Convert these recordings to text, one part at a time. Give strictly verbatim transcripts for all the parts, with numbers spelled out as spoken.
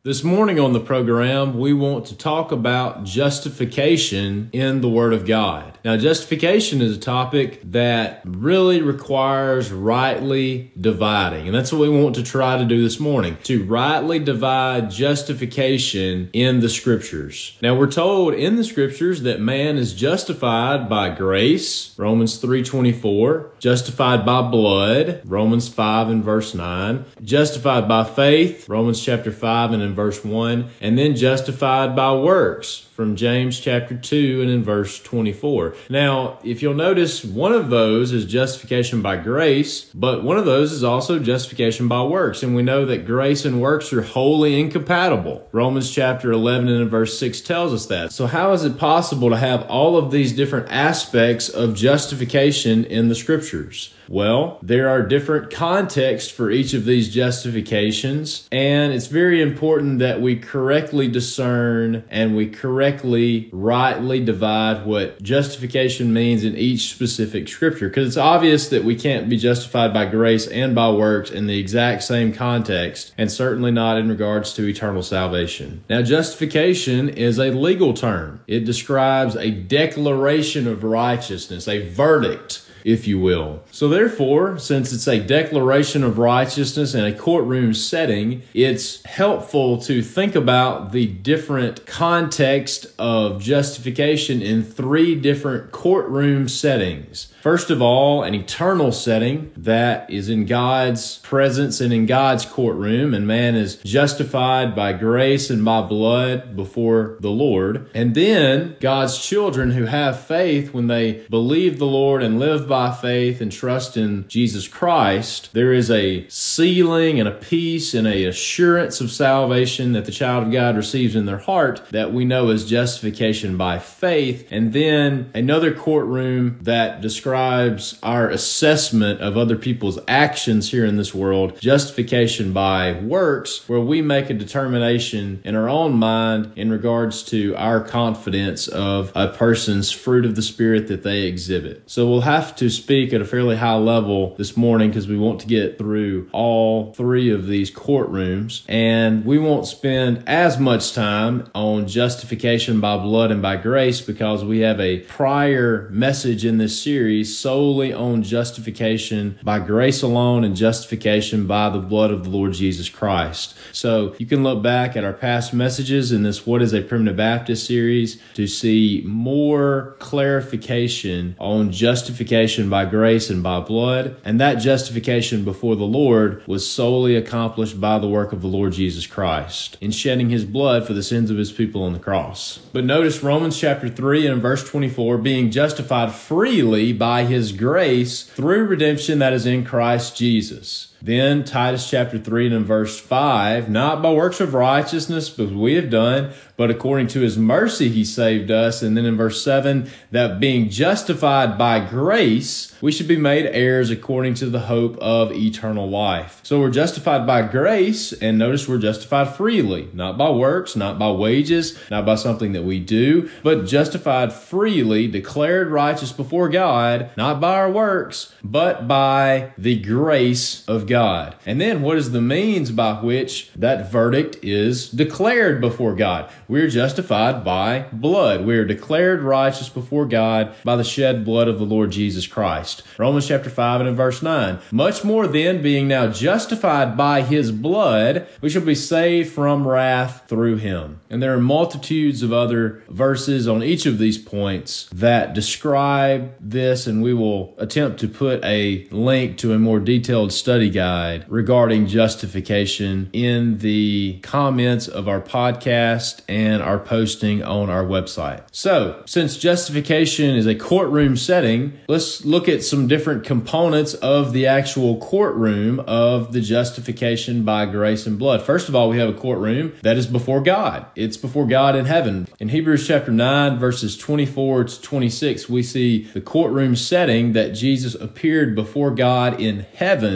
This morning on the program, we want to talk about justification in the Word of God. Now, justification is a topic that really requires rightly dividing, and that's what we want to try to do this morning, to rightly divide justification in the Scriptures. Now, we're told in the Scriptures that man is justified by grace, Romans three twenty-four, justified by blood, Romans five and verse nine, justified by faith, Romans chapter five and in verse one, and then justified by works from James chapter two and in verse twenty-four. Now, if you'll notice, one of those is justification by grace, but one of those is also justification by works. And we know that grace and works are wholly incompatible. Romans chapter eleven and in verse six tells us that. So how is it possible to have all of these different aspects of justification in the Scriptures? Well, there are different contexts for each of these justifications, and it's very important that we correctly discern and we correctly, rightly divide what justification means in each specific scripture, because it's obvious that we can't be justified by grace and by works in the exact same context, and certainly not in regards to eternal salvation. Now, justification is a legal term. It describes a declaration of righteousness, a verdict, if you will. So therefore, since it's a declaration of righteousness in a courtroom setting, it's helpful to think about the different context of justification in three different courtroom settings. First of all, an eternal setting that is in God's presence and in God's courtroom, and man is justified by grace and by blood before the Lord. And then God's children who have faith, when they believe the Lord and live by faith and trust in Jesus Christ, there is a sealing and a peace and a assurance of salvation that the child of God receives in their heart that we know as justification by faith. And then another courtroom that describes our assessment of other people's actions here in this world, justification by works, where we make a determination in our own mind in regards to our confidence of a person's fruit of the Spirit that they exhibit. So we'll have to speak at a fairly high level this morning because we want to get through all three of these courtrooms, and we won't spend as much time on justification by blood and by grace because we have a prior message in this series solely on justification by grace alone and justification by the blood of the Lord Jesus Christ. So you can look back at our past messages in this What is a Primitive Baptist series to see more clarification on justification by grace and by blood. And that justification before the Lord was solely accomplished by the work of the Lord Jesus Christ in shedding his blood for the sins of his people on the cross. But notice Romans chapter three and verse twenty-four, being justified freely by his grace through redemption that is in Christ Jesus. Then Titus chapter three and in verse five, not by works of righteousness, because we have done, but according to his mercy he saved us. And then in verse seven, that being justified by grace, we should be made heirs according to the hope of eternal life. So we're justified by grace, and notice we're justified freely, not by works, not by wages, not by something that we do, but justified freely, declared righteous before God, not by our works, but by the grace of God. And then what is the means by which that verdict is declared before God? We're justified by blood. We are declared righteous before God by the shed blood of the Lord Jesus Christ. Romans chapter five and in verse nine. Much more then, being now justified by his blood, we shall be saved from wrath through him. And there are multitudes of other verses on each of these points that describe this, and we will attempt to put a link to a more detailed study guide regarding justification in the comments of our podcast and our posting on our website. So, since justification is a courtroom setting, let's look at some different components of the actual courtroom of the justification by grace and blood. First of all, we have a courtroom that is before God. It's before God in heaven. In Hebrews chapter nine, verses twenty-four to twenty-six, we see the courtroom setting that Jesus appeared before God in heaven to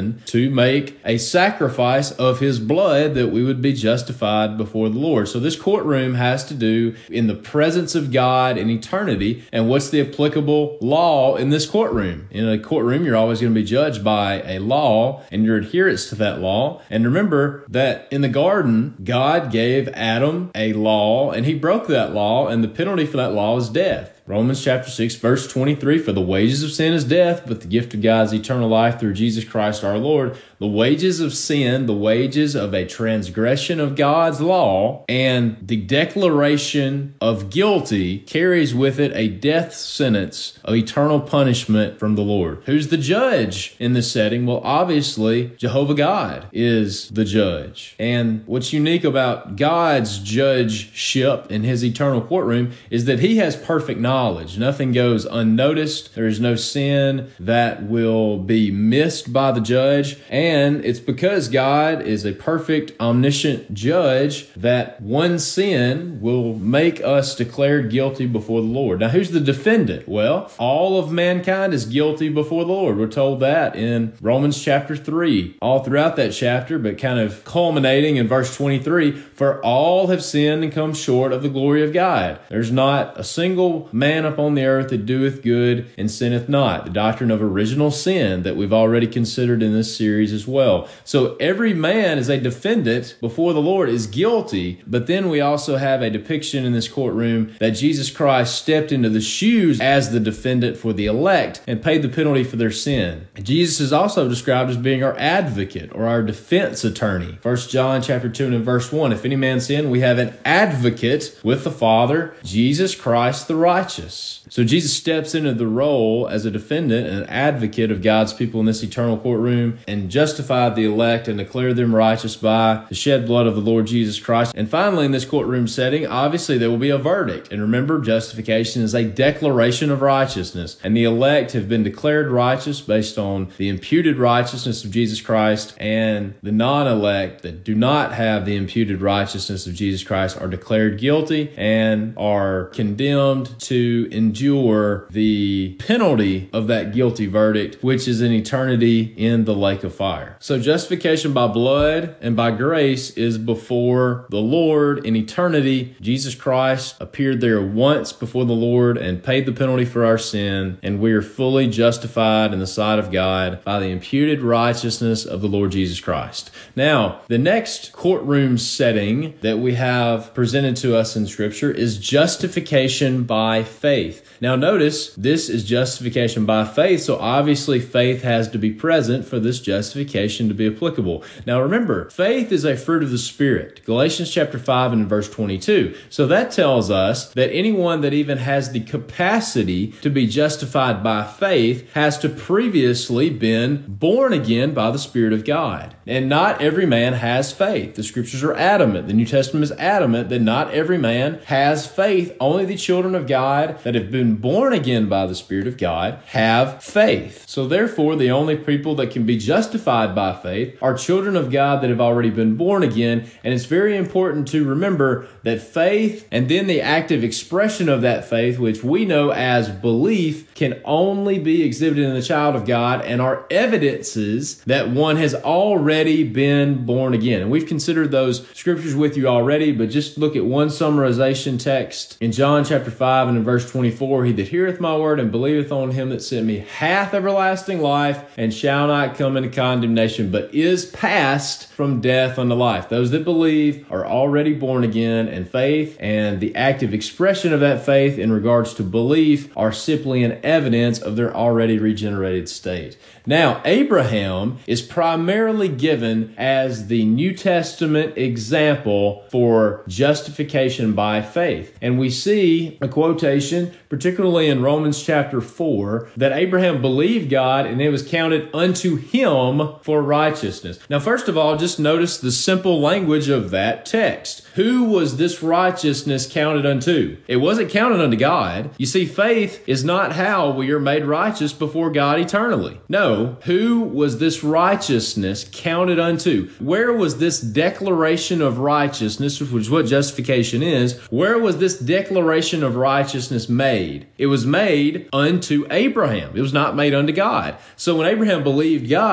make a sacrifice of his blood that we would be justified before the Lord. So this courtroom has to do in the presence of God in eternity. And what's the applicable law in this courtroom? In a courtroom, you're always going to be judged by a law and your adherence to that law. And remember that in the garden, God gave Adam a law and he broke that law, and the penalty for that law is death. Romans chapter six, verse twenty-three, for the wages of sin is death, but the gift of God is eternal life through Jesus Christ our Lord. The wages of sin, the wages of a transgression of God's law, and the declaration of guilty carries with it a death sentence of eternal punishment from the Lord. Who's the judge in this setting? Well, obviously, Jehovah God is the judge. And what's unique about God's judgeship in his eternal courtroom is that he has perfect knowledge. Nothing goes unnoticed. There is no sin that will be missed by the judge. And it's because God is a perfect, omniscient judge that one sin will make us declared guilty before the Lord. Now, who's the defendant? Well, all of mankind is guilty before the Lord. We're told that in Romans chapter three, all throughout that chapter, but kind of culminating in verse twenty-three, for all have sinned and come short of the glory of God. There's not a single man upon the earth that doeth good and sinneth not. The doctrine of original sin that we've already considered in this series as well. So every man is a defendant before the Lord, is guilty, but then we also have a depiction in this courtroom that Jesus Christ stepped into the shoes as the defendant for the elect and paid the penalty for their sin. Jesus is also described as being our advocate or our defense attorney. First John chapter two and verse one, if any man sin, we have an advocate with the Father, Jesus Christ the righteous. So Jesus steps into the role as a defendant and an advocate of God's people in this eternal courtroom and justified the elect and declared them righteous by the shed blood of the Lord Jesus Christ. And finally, in this courtroom setting, obviously there will be a verdict. And remember, justification is a declaration of righteousness. And the elect have been declared righteous based on the imputed righteousness of Jesus Christ, and the non-elect that do not have the imputed righteousness of Jesus Christ are declared guilty and are condemned to endure the penalty of that guilty verdict, which is an eternity in the lake of fire. So justification by blood and by grace is before the Lord in eternity. Jesus Christ appeared there once before the Lord and paid the penalty for our sin, and we are fully justified in the sight of God by the imputed righteousness of the Lord Jesus Christ. Now, the next courtroom setting that we have presented to us in Scripture is justification by faith. Now notice, this is justification by faith, so obviously faith has to be present for this justification to be applicable. Now remember, faith is a fruit of the Spirit. Galatians chapter five and verse twenty-two. So that tells us that anyone that even has the capacity to be justified by faith has to previously been born again by the Spirit of God. And not every man has faith. The Scriptures are adamant. The New Testament is adamant that not every man has faith. Only the children of God that have been born again by the Spirit of God have faith. So therefore, the only people that can be justified by faith are children of God that have already been born again. And it's very important to remember that faith and then the active expression of that faith, which we know as belief, can only be exhibited in the child of God and are evidences that one has already been born again. And we've considered those scriptures with you already, but just look at one summarization text in John chapter five and in verse twenty-four. He that heareth my word and believeth on him that sent me hath everlasting life and shall not come into condemnation, but is passed from death unto life. Those that believe are already born again, and faith and the active expression of that faith in regards to belief are simply an evidence of their already regenerated state. Now, Abraham is primarily given as the New Testament example for justification by faith. And we see a quotation, particularly in Romans chapter four, that Abraham believed God and it was counted unto him for righteousness. Now, first of all, just notice the simple language of that text. Who was this righteousness counted unto? It wasn't counted unto God. You see, faith is not how we are made righteous before God eternally. No, who was this righteousness counted unto? Where was this declaration of righteousness, which is what justification is, where was this declaration of righteousness made? It was made unto Abraham. It was not made unto God. So when Abraham believed God, he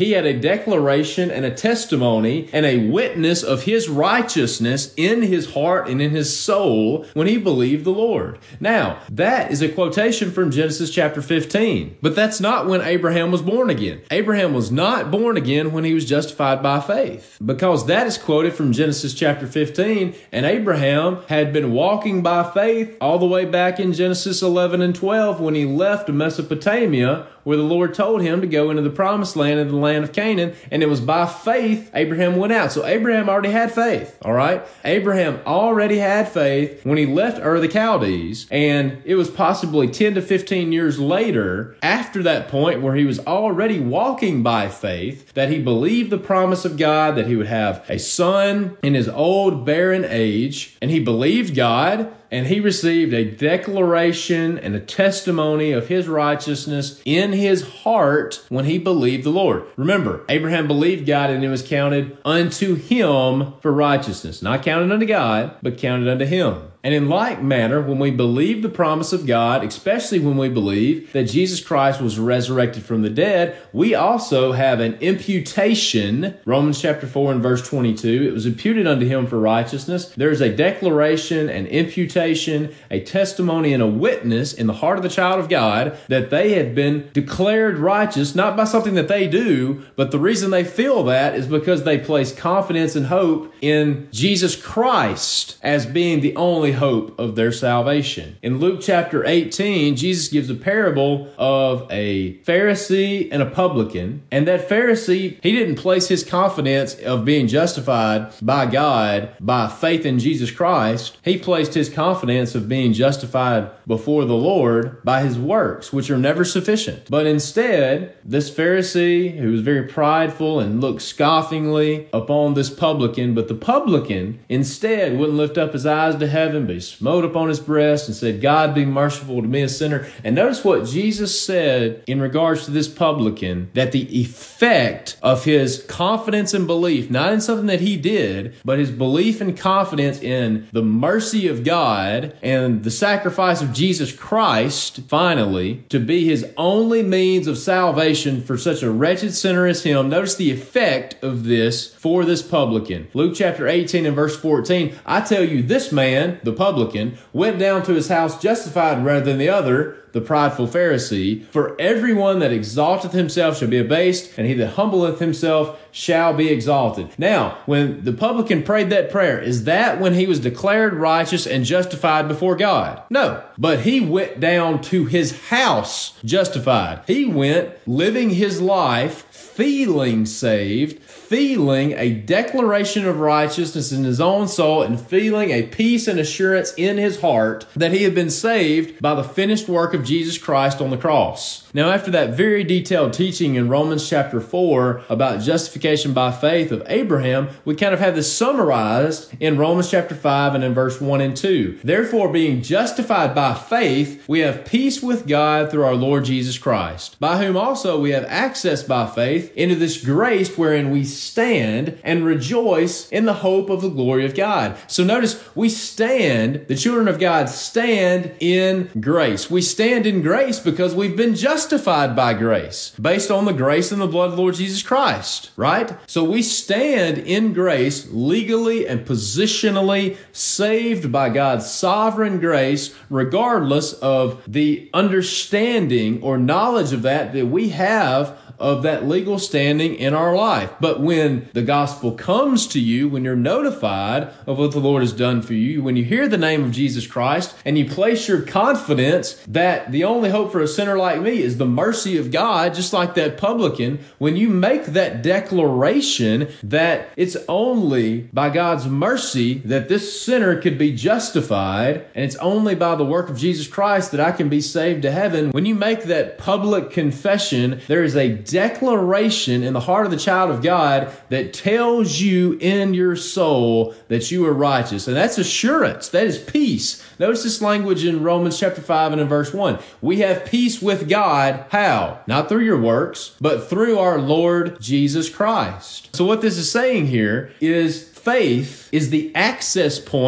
he had a declaration and a testimony and a witness of his righteousness in his heart and in his soul when he believed the Lord. Now, that is a quotation from Genesis chapter fifteen, but that's not when Abraham was born again. Abraham was not born again when he was justified by faith, because that is quoted from Genesis chapter fifteen, and Abraham had been walking by faith all the way back in Genesis eleven and twelve when he left Mesopotamia, where the Lord told him to go into the promised land in the land of Canaan, and it was by faith Abraham went out. So Abraham already had faith, all right? Abraham already had faith when he left Ur of the Chaldees, and it was possibly ten to fifteen years later, after that point where he was already walking by faith, that he believed the promise of God, that he would have a son in his old barren age, and he believed God, and he received a declaration and a testimony of his righteousness in his heart when he believed the Lord. Remember, Abraham believed God, and it was counted unto him for righteousness. Not counted unto God, but counted unto him. And in like manner, when we believe the promise of God, especially when we believe that Jesus Christ was resurrected from the dead, we also have an imputation. Romans chapter four and verse twenty-two, it was imputed unto him for righteousness. There is a declaration, an imputation, a testimony, and a witness in the heart of the child of God that they have been declared righteous, not by something that they do, but the reason they feel that is because they place confidence and hope in Jesus Christ as being the only hope of their salvation. In Luke chapter eighteen, Jesus gives a parable of a Pharisee and a publican, and that Pharisee, he didn't place his confidence of being justified by God by faith in Jesus Christ. He placed his confidence of being justified before the Lord by his works, which are never sufficient. But instead, this Pharisee, who was very prideful and looked scoffingly upon this publican, but the publican instead wouldn't lift up his eyes to heaven, but he smote upon his breast and said, God be merciful to me, a sinner. And notice what Jesus said in regards to this publican, that the effect of his confidence and belief, not in something that he did, but his belief and confidence in the mercy of God and the sacrifice of Jesus Christ, finally, to be his only means of salvation for such a wretched sinner as him. Notice the effect of this for this publican. Luke chapter eighteen and verse fourteen, I tell you, this man, the publican, went down to his house justified rather than the other, the prideful Pharisee. For everyone that exalteth himself shall be abased, and he that humbleth himself shall be exalted. Now, when the publican prayed that prayer, is that when he was declared righteous and justified before God? No, but he went down to his house justified. He went living his life feeling saved, feeling a declaration of righteousness in his own soul, and feeling a peace and assurance in his heart that he had been saved by the finished work of Jesus Christ on the cross. Now, after that very detailed teaching in Romans chapter four about justification by faith of Abraham, we kind of have this summarized in Romans chapter five and in verse one and two. Therefore, being justified by faith, we have peace with God through our Lord Jesus Christ, by whom also we have access by faith into this grace wherein we stand and rejoice in the hope of the glory of God. So notice, we stand, the children of God stand in grace. We stand in grace because we've been justified by grace, based on the grace and the blood of the Lord Jesus Christ, right? So we stand in grace, legally and positionally saved by God's sovereign grace, regardless of the understanding or knowledge of that that we have of that legal standing in our life. But when the gospel comes to you, when you're notified of what the Lord has done for you, when you hear the name of Jesus Christ and you place your confidence that the only hope for a sinner like me is the mercy of God, just like that publican, when you make that declaration that it's only by God's mercy that this sinner could be justified, and it's only by the work of Jesus Christ that I can be saved to heaven, when you make that public confession, there is a declaration in the heart of the child of God that tells you in your soul that you are righteous. And that's assurance. That is peace. Notice this language in Romans chapter five and in verse one. We have peace with God. How? Not through your works, but through our Lord Jesus Christ. So what this is saying here is faith is the access point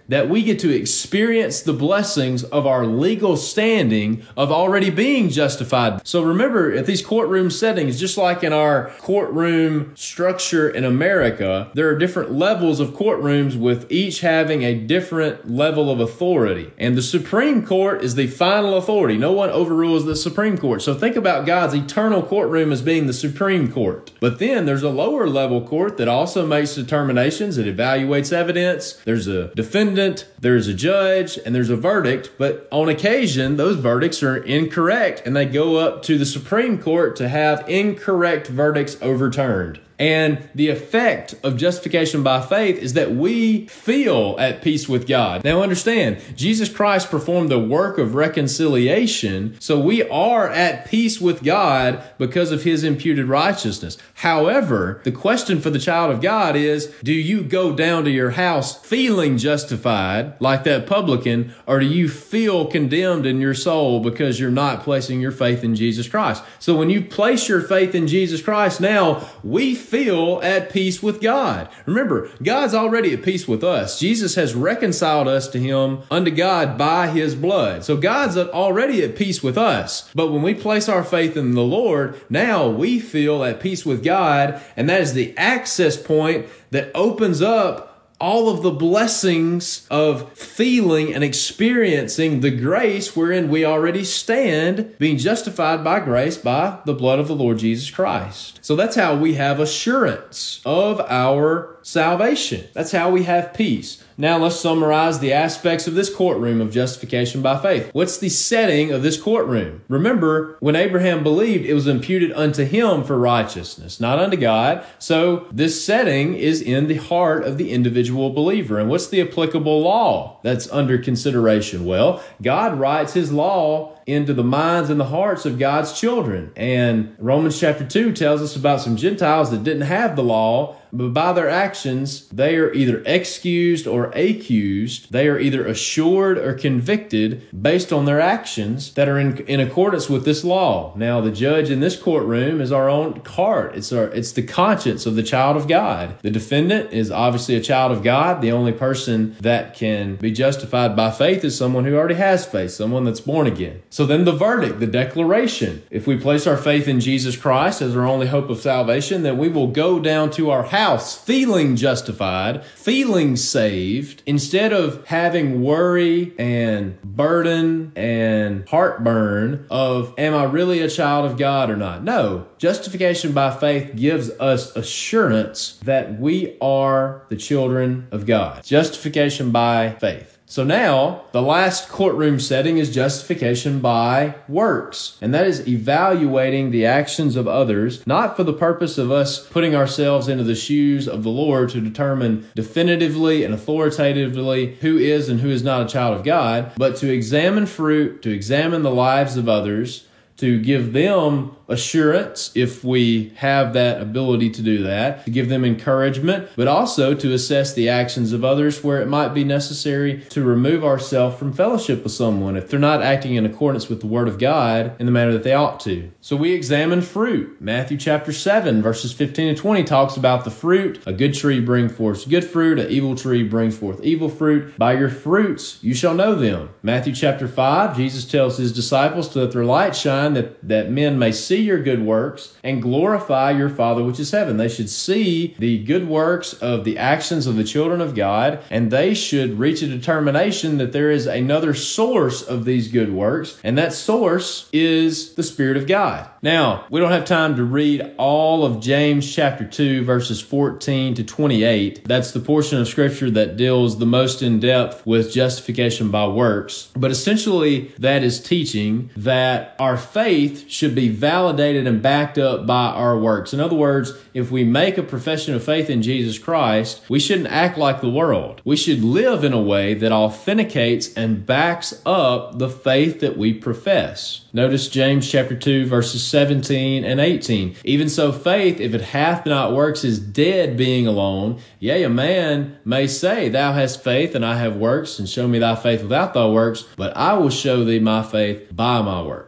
that we get to experience the blessings of our legal standing of already being justified. So remember, at these courtroom settings, just like in our courtroom structure in America, there are different levels of courtrooms with each having a different level of authority. And the Supreme Court is the final authority. No one overrules the Supreme Court. So think about God's eternal courtroom as being the Supreme Court. But then there's a lower level court that also makes determinations. It evaluates evidence. There's a defendant, there's a judge, and there's a verdict. But on occasion, those verdicts are incorrect, and they go up to the Supreme Court to have incorrect verdicts overturned. And the effect of justification by faith is that we feel at peace with God. Now understand, Jesus Christ performed the work of reconciliation, so we are at peace with God because of his imputed righteousness. However, the question for the child of God is, do you go down to your house feeling justified like that publican, or do you feel condemned in your soul because you're not placing your faith in Jesus Christ? So when you place your faith in Jesus Christ, now we feel at peace with God. Remember, God's already at peace with us. Jesus has reconciled us to him unto God by his blood. So God's already at peace with us. But when we place our faith in the Lord, now we feel at peace with God, and that is the access point that opens up all of the blessings of feeling and experiencing the grace wherein we already stand, being justified by grace by the blood of the Lord Jesus Christ. So that's how we have assurance of our salvation. That's how we have peace. Now let's summarize the aspects of this courtroom of justification by faith. What's the setting of this courtroom? Remember, when Abraham believed, it was imputed unto him for righteousness, not unto God. So this setting is in the heart of the individual believer. And what's the applicable law that's under consideration? Well, God writes his law into the minds and the hearts of God's children. And Romans chapter two tells us about some Gentiles that didn't have the law, but by their actions, they are either excused or accused. They are either assured or convicted based on their actions that are in, in accordance with this law. Now, the judge in this courtroom is our own heart. It's our, it's the conscience of the child of God. The defendant is obviously a child of God. The only person that can be justified by faith is someone who already has faith, someone that's born again. So then the verdict, the declaration. If we place our faith in Jesus Christ as our only hope of salvation, then we will go down to our house feeling justified, feeling saved, instead of having worry and burden and heartburn of, am I really a child of God or not? No, justification by faith gives us assurance that we are the children of God. Justification by faith. So now, the last courtroom setting is justification by works. And that is evaluating the actions of others, not for the purpose of us putting ourselves into the shoes of the Lord to determine definitively and authoritatively who is and who is not a child of God, but to examine fruit, to examine the lives of others, to give them assurance if we have that ability to do that, to give them encouragement, but also to assess the actions of others where it might be necessary to remove ourselves from fellowship with someone if they're not acting in accordance with the Word of God in the manner that they ought to. So we examine fruit. Matthew chapter seven, verses fifteen and twenty talks about the fruit. A good tree brings forth good fruit, an evil tree brings forth evil fruit. By your fruits you shall know them. Matthew chapter five, Jesus tells his disciples to let their light shine, that, that men may see your good works and glorify your Father which is heaven. They should see the good works of the actions of the children of God, and they should reach a determination that there is another source of these good works, and that source is the Spirit of God. Now, we don't have time to read all of James chapter two, verses fourteen to twenty-eight. That's the portion of Scripture that deals the most in depth with justification by works. But essentially, that is teaching that our faith should be validated and backed up by our works. In other words, if we make a profession of faith in Jesus Christ, we shouldn't act like the world. We should live in a way that authenticates and backs up the faith that we profess. Notice James chapter two, verses seventeen and eighteen. Even so, faith, if it hath not works, is dead being alone. Yea, a man may say, Thou hast faith, and I have works, and show me thy faith without thy works, but I will show thee my faith by my works.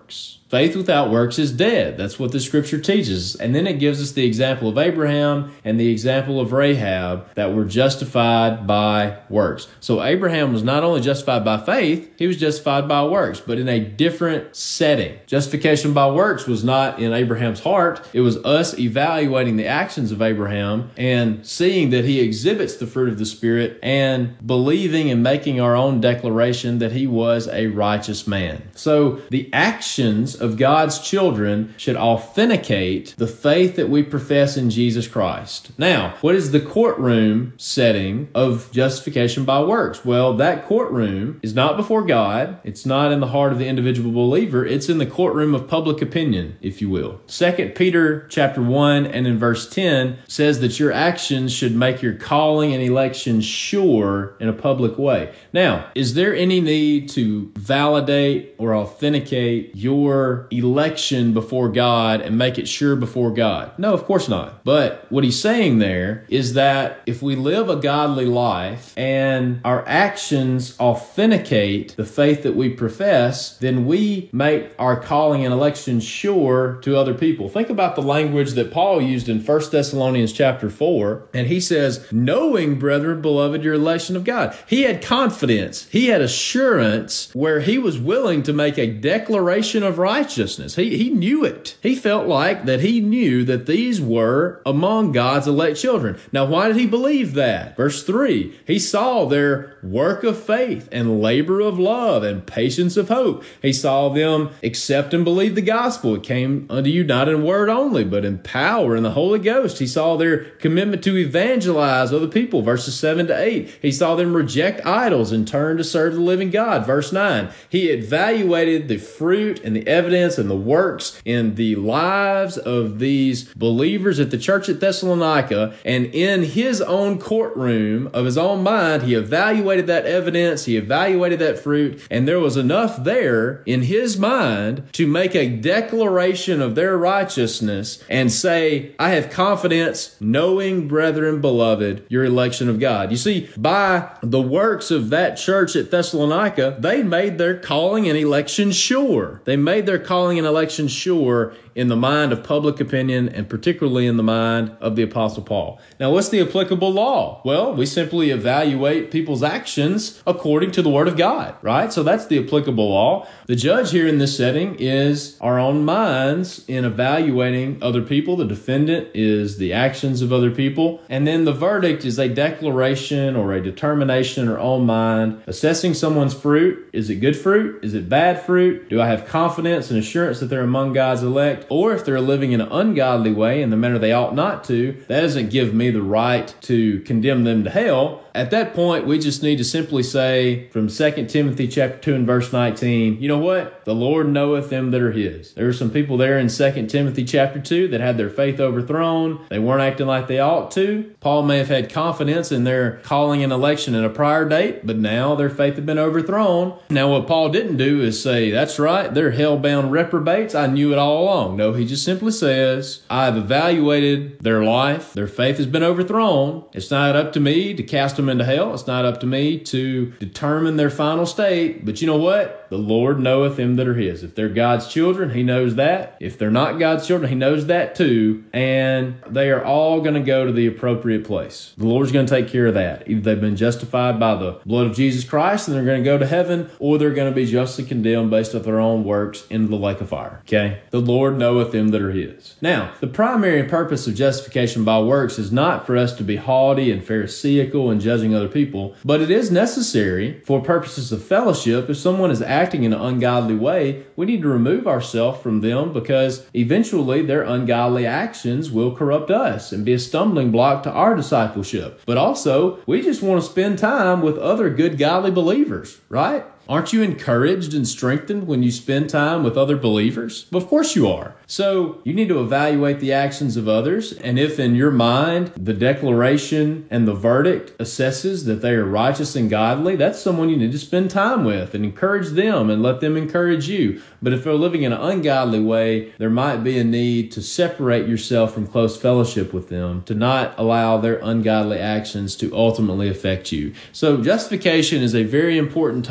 Faith without works is dead. That's what the scripture teaches. And then it gives us the example of Abraham and the example of Rahab that were justified by works. So Abraham was not only justified by faith, he was justified by works, but in a different setting. Justification by works was not in Abraham's heart. It was us evaluating the actions of Abraham and seeing that he exhibits the fruit of the Spirit and believing and making our own declaration that he was a righteous man. So the actions of God's children should authenticate the faith that we profess in Jesus Christ. Now, what is the courtroom setting of justification by works? Well, that courtroom is not before God. It's not in the heart of the individual believer. It's in the courtroom of public opinion, if you will. Second Peter chapter one and in verse ten says that your actions should make your calling and election sure in a public way. Now, is there any need to validate or authenticate your election before God and make it sure before God? No, of course not. But what he's saying there is that if we live a godly life and our actions authenticate the faith that we profess, then we make our calling and election sure to other people. Think about the language that Paul used in First Thessalonians chapter four, and he says, knowing, brethren, beloved, your election of God. He had confidence. He had assurance where he was willing to make a declaration of righteousness. He, he knew it. He felt like that he knew that these were among God's elect children. Now, why did he believe that? Verse three, he saw their work of faith and labor of love and patience of hope. He saw them accept and believe the gospel. It came unto you not in word only, but in power in the Holy Ghost. He saw their commitment to evangelize other people. Verses seven to eight. He saw them reject idols and turn to serve the living God. Verse nine. He evaluated the fruit and the evidence and the works in the lives of these believers at the church at Thessalonica, and in his own courtroom of his own mind, he evaluated that evidence, he evaluated that fruit, and there was enough there in his mind to make a declaration of their righteousness and say, I have confidence, knowing, brethren, beloved, your election of God. You see, by the works of that church at Thessalonica, they made their calling and election sure. They made their calling and election sure in the mind of public opinion, and particularly in the mind of the Apostle Paul. Now, what's the applicable law? Well, we simply evaluate people's actions according to the Word of God, right? So that's the applicable law. The judge here in this setting is our own minds in evaluating other people. The defendant is the actions of other people. And then the verdict is a declaration or a determination in our own mind, assessing someone's fruit. Is it good fruit? Is it bad fruit? Do I have confidence and assurance that they're among God's elect? Or if they're living in an ungodly way in the manner they ought not to, that doesn't give me the right to condemn them to hell. At that point, we just need to simply say from Second Timothy chapter two and verse nineteen, you know what? The Lord knoweth them that are his. There were some people there in Second Timothy chapter two that had their faith overthrown. They weren't acting like they ought to. Paul may have had confidence in their calling and election at a prior date, but now their faith had been overthrown. Now, what Paul didn't do is say, that's right, they're hell-bound reprobates. I knew it all along. No, he just simply says, I've evaluated their life. Their faith has been overthrown. It's not up to me to cast them into hell. It's not up to me to determine their final state. But you know what? The Lord knoweth them that are his. If they're God's children, he knows that. If they're not God's children, he knows that too. And they are all going to go to the appropriate place. The Lord's going to take care of that. Either they've been justified by the blood of Jesus Christ and they're going to go to heaven, or they're going to be justly condemned based on their own works into the lake of fire. Okay? The Lord knoweth them that are his. Now, the primary purpose of justification by works is not for us to be haughty and pharisaical and judging other people, but it is necessary for purposes of fellowship. If someone is acting in an ungodly way, we need to remove ourselves from them, because eventually their ungodly actions will corrupt us and be a stumbling block to our discipleship. But also, we just want to spend time with other good godly believers, right? Aren't you encouraged and strengthened when you spend time with other believers? Of course you are. So you need to evaluate the actions of others. And if in your mind the declaration and the verdict assesses that they are righteous and godly, that's someone you need to spend time with and encourage them and let them encourage you. But if they're living in an ungodly way, there might be a need to separate yourself from close fellowship with them, to not allow their ungodly actions to ultimately affect you. So justification is a very important topic.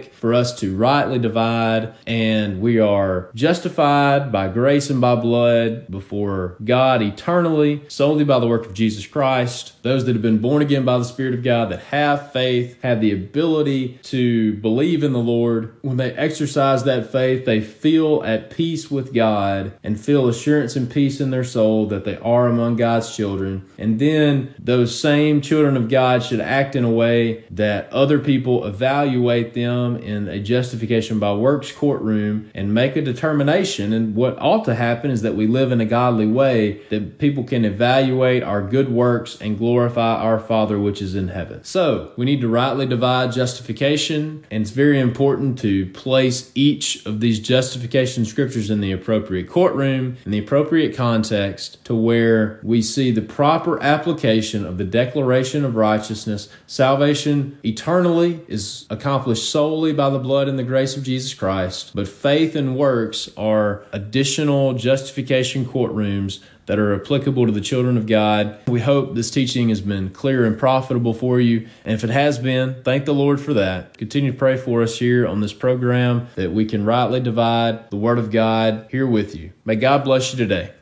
topic for us to rightly divide, and we are justified by grace and by blood before God eternally, solely by the work of Jesus Christ. Those that have been born again by the Spirit of God, that have faith, have the ability to believe in the Lord. When they exercise that faith, they feel at peace with God and feel assurance and peace in their soul that they are among God's children. And then those same children of God should act in a way that other people evaluate them in a justification by works courtroom and make a determination. And what ought to happen is that we live in a godly way, that people can evaluate our good works and glorify our Father which is in heaven. So we need to rightly divide justification, and it's very important to place each of these justification scriptures in the appropriate courtroom, in the appropriate context, to where we see the proper application of the declaration of righteousness. Salvation eternally is accomplished solely by the blood and the grace of Jesus Christ, but faith and works are additional justification courtrooms that are applicable to the children of God. We hope this teaching has been clear and profitable for you. And if it has been, thank the Lord for that. Continue to pray for us here on this program that we can rightly divide the Word of God here with you. May God bless you today.